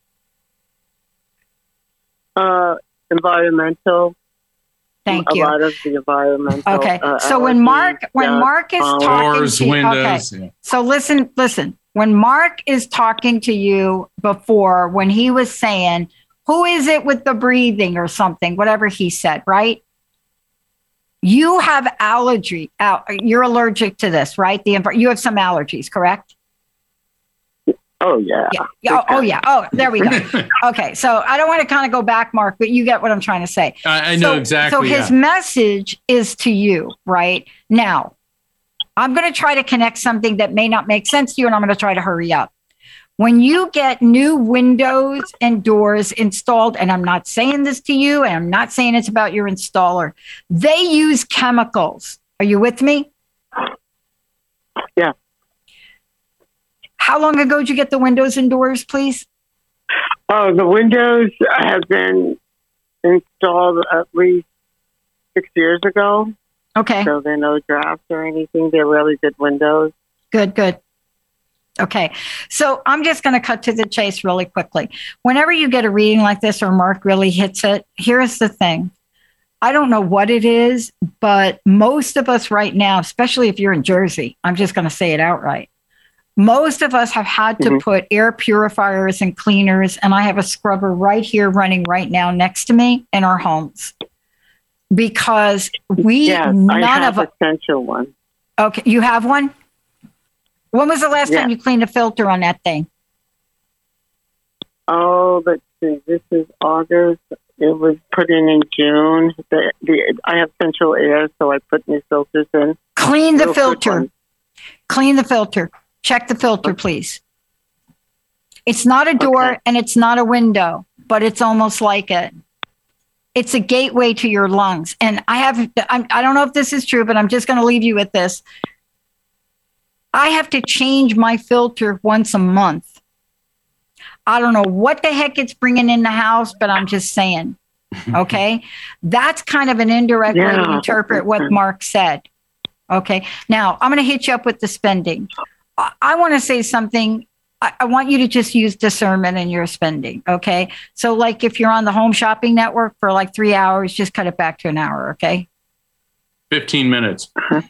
Uh, environmental. Thank a you. A lot of the environmental. Okay. Uh, so when allergies, Mark when yeah, Mark is um, talking Doors, to you, windows, okay. yeah. So listen, listen. When Mark is talking to you before, when he was saying, "Who is it with the breathing?" or something, whatever he said, right? You have allergy. Uh, you're allergic to this, right? The you have some allergies, correct? Oh yeah. Yeah. yeah. Oh, oh yeah. Oh, there we go. Okay. So I don't want to kind of go back, Mark, but you get what I'm trying to say. I, I know so, exactly. So his yeah. message is to you, right? Now, I'm going to try to connect something that may not make sense to you, and I'm going to try to hurry up. When you get new windows and doors installed, and I'm not saying this to you, and I'm not saying it's about your installer, they use chemicals. Are you with me? Yeah. How long ago did you get the windows and doors, please? Oh, the windows have been installed at least six years ago. Okay. So they're no drafts or anything. They're really good windows. Good, good. Okay. So I'm just going to cut to the chase really quickly. Whenever you get a reading like this or Mark really hits it, here's the thing. I don't know what it is, but most of us right now, especially if you're in Jersey, I'm just going to say it outright. Most of us have had to mm-hmm. put air purifiers and cleaners, and I have a scrubber right here running right now next to me in our homes. Because we, yes, none I have of a central one. Okay, you have one? When was the last yeah. time you cleaned a filter on that thing? Oh, let's see. This is August. It was put in in June. The, the, I have central air, so I put new filters in. Clean the Real filter. Clean the filter. Check the filter, please. It's not a door okay. and it's not a window, but it's almost like it. It's a gateway to your lungs. And I have, I'm, I don't know if this is true, but I'm just going to leave you with this. I have to change my filter once a month. I don't know what the heck it's bringing in the house, but I'm just saying. Okay. That's kind of an indirect yeah. way to interpret what Mark said. Okay. Now I'm going to hit you up with the spending. I, I want to say something. I, I want you to just use discernment in your spending. Okay. So like if you're on the Home Shopping Network for like three hours, just cut it back to an hour. Okay. fifteen minutes. Oh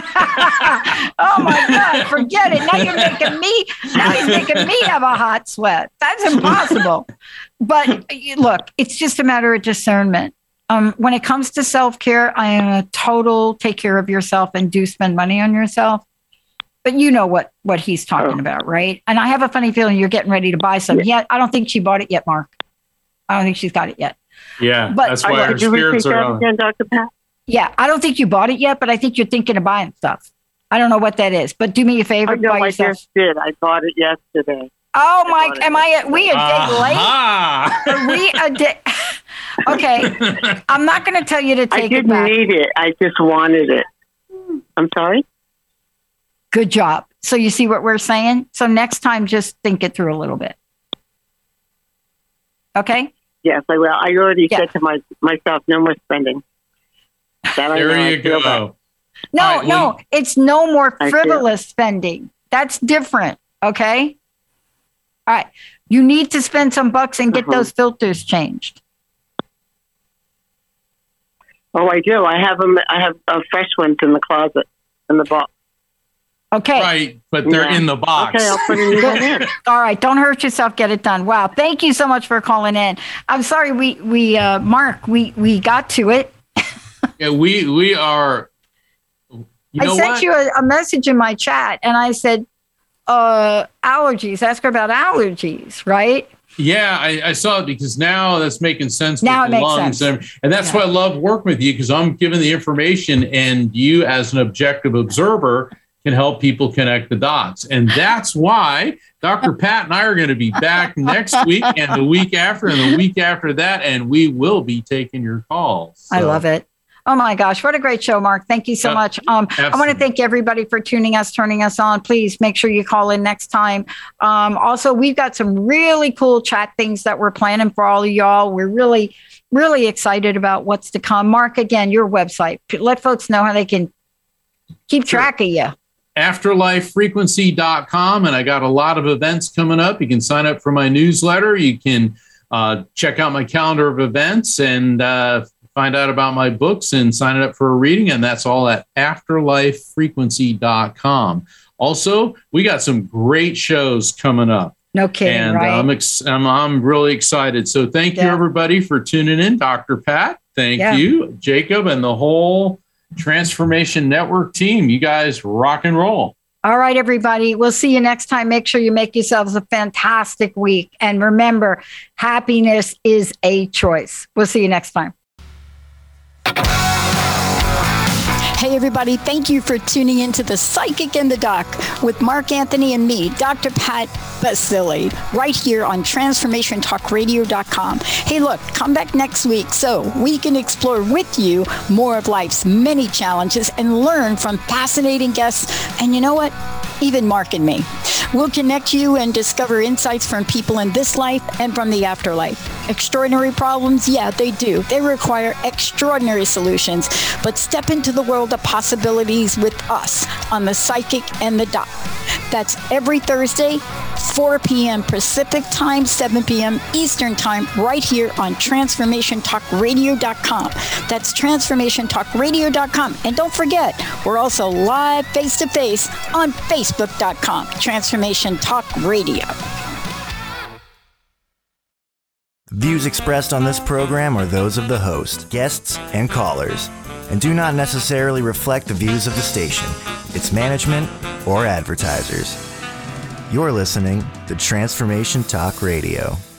my God, forget it. Now you're making me, now you're making me have a hot sweat. That's impossible. But look, it's just a matter of discernment. Um, when it comes to self-care, I am a total take care of yourself and do spend money on yourself. But you know what, what he's talking oh. about, right? And I have a funny feeling you're getting ready to buy some. Yeah, I don't think she bought it yet, Mark. I don't think she's got it yet. Yeah, but that's why our spirits are on. Again, Doctor Pat? Yeah, I don't think you bought it yet, but I think you're thinking of buying stuff. I don't know what that is, but do me a favor. I know, buy I yourself. just did. I bought it yesterday. Oh, my, am I, a, we a day uh-huh. late? Are we a day? Okay, I'm not going to tell you to take I didn't it back. need it. I just wanted it. I'm sorry? Good job. So you see what we're saying? So next time, just think it through a little bit. Okay? Yes, I will. I already yeah. said to my, myself, no more spending. That there I know you I feel go. bad. No, right, no, well, it's no more I frivolous feel. spending. That's different. Okay? All right. You need to spend some bucks and get uh-huh. those filters changed. Oh, I do. I have them. I have uh, fresh ones in the closet, in the box. Okay. Right, but they're yeah. in the box. Okay, I'll put a new one in. All right, don't hurt yourself. Get it done. Wow, thank you so much for calling in. I'm sorry, we we uh, Mark, we we got to it. Yeah, we we are. You know I sent what? you a, a message in my chat, and I said, uh, allergies. Ask her about allergies, right? Yeah, I, I saw it because now that's making sense. Now with it the makes lungs. sense. And, and that's Yeah. why I love working with you, because I'm giving the information and you as an objective observer can help people connect the dots. And that's why Doctor Pat and I are going to be back next week and the week after and the week after that, and we will be taking your calls. So. I love it. Oh my gosh, what a great show, Mark. Thank you so Yeah, much. Um, I want to thank everybody for tuning us, turning us on. Please make sure you call in next time. Um, also, we've got some really cool chat things that we're planning for all of y'all. We're really, really excited about what's to come. Mark, again, your website. Let folks know how they can keep track of you. afterlife frequency dot com, and I got a lot of events coming up. You can sign up for my newsletter. You can uh, check out my calendar of events and uh, find out about my books and sign up for a reading, and that's all at afterlife frequency dot com. Also, we got some great shows coming up. No kidding, and right? uh, I'm, ex- I'm I'm really excited. So thank you, Yeah. everybody, for tuning in. Doctor Pat, thank Yeah. you, Jacob, and the whole Transformation Network team. You guys rock and roll. All right, everybody. We'll see you next time. Make sure you make yourselves a fantastic week. And remember, happiness is a choice. We'll see you next time. Hey, everybody. Thank you for tuning into The Psychic and the Doc with Mark Anthony and me, Doctor Pat Baccili, right here on transformation talk radio dot com. Hey, look, come back next week so we can explore with you more of life's many challenges and learn from fascinating guests. And you know what? Even Mark and me. We'll connect you and discover insights from people in this life and from the afterlife. Extraordinary problems? Yeah, they do. They require extraordinary solutions. But step into the world of possibilities with us on The Psychic and the Doc. That's every Thursday, four p.m. Pacific Time, seven p.m. Eastern Time, right here on transformation talk radio dot com. That's transformation talk radio dot com. And don't forget, we're also live face-to-face on facebook dot com, Transformation Talk Radio. Views expressed on this program are those of the host, guests, and callers, and do not necessarily reflect the views of the station, its management, or advertisers. You're listening to Transformation Talk Radio.